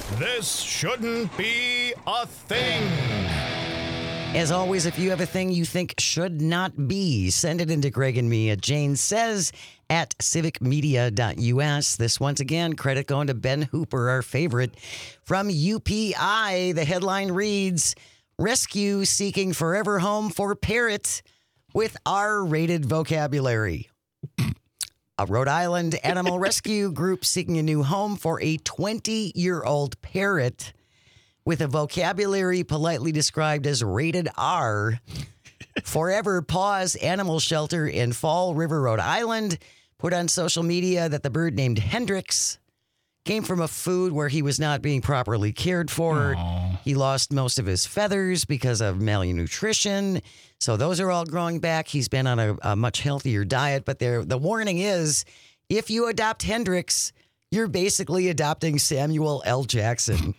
This shouldn't be a thing. As always, if you have a thing you think should not be, send it into Greg and me at janesays@civicmedia.us. This, once again, credit going to Ben Hooper, our favorite. From UPI, the headline reads, Rescue seeking forever home for parrot with R-rated vocabulary. A Rhode Island animal rescue group seeking a new home for a 20-year-old parrot with a vocabulary politely described as rated R. Forever Paws Animal Shelter in Fall River, Rhode Island, put on social media that the bird named Hendrix came from a food where he was not being properly cared for. Aww. He lost most of his feathers because of malnutrition. So those are all growing back. He's been on a much healthier diet. But the warning is, if you adopt Hendrix, you're basically adopting Samuel L. Jackson.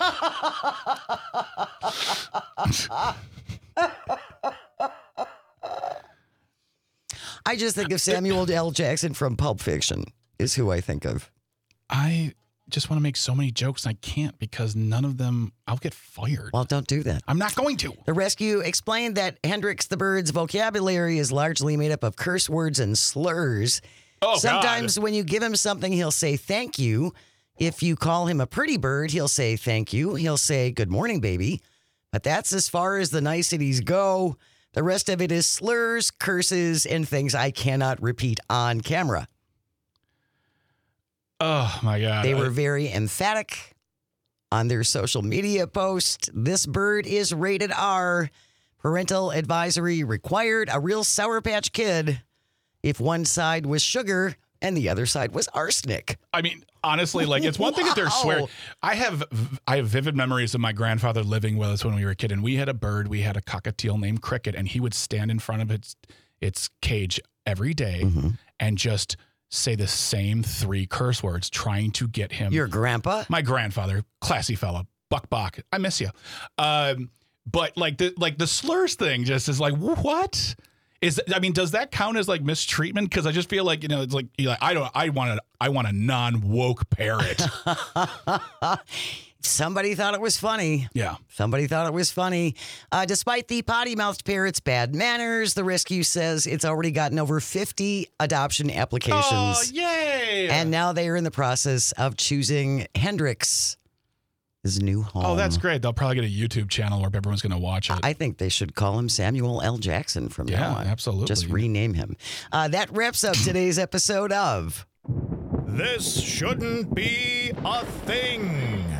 I just think of Samuel L. Jackson from Pulp Fiction is who I think of. I just want to make so many jokes, and I can't because none of them, I'll get fired. Well, don't do that. I'm not going to. The rescue explained that Hendrix the bird's vocabulary is largely made up of curse words and slurs. Oh, Sometimes God. when you give him something, he'll say thank you. If you call him a pretty bird, he'll say thank you. He'll say good morning, baby. But that's as far as the niceties go. The rest of it is slurs, curses, and things I cannot repeat on camera. Oh, my God. They were very emphatic on their social media post. This bird is rated R. Parental advisory required. A real Sour Patch Kid if one side was sugar and the other side was arsenic. I mean, honestly, like, it's one thing if they're swearing. I have vivid memories of my grandfather living with us when we were a kid, and we had a bird. We had a cockatiel named Cricket, and he would stand in front of its cage every day and just say the same 3 curse words, trying to get him. Your grandpa? My grandfather, classy fella, Buck Bach. I miss you. But like the slurs thing just is like, what? Does that count as like mistreatment? Because I just feel like, it's like, I want a non-woke parrot. Somebody thought it was funny. Yeah. Somebody thought it was funny. Despite the potty-mouthed parrot's bad manners, the rescue says it's already gotten over 50 adoption applications. Oh, yay! And now they are in the process of choosing Hendrix his new home. Oh, that's great. They'll probably get a YouTube channel where everyone's going to watch it. I think they should call him Samuel L. Jackson from now on. Yeah, absolutely. Just rename him. That wraps up today's episode of This shouldn't be a thing.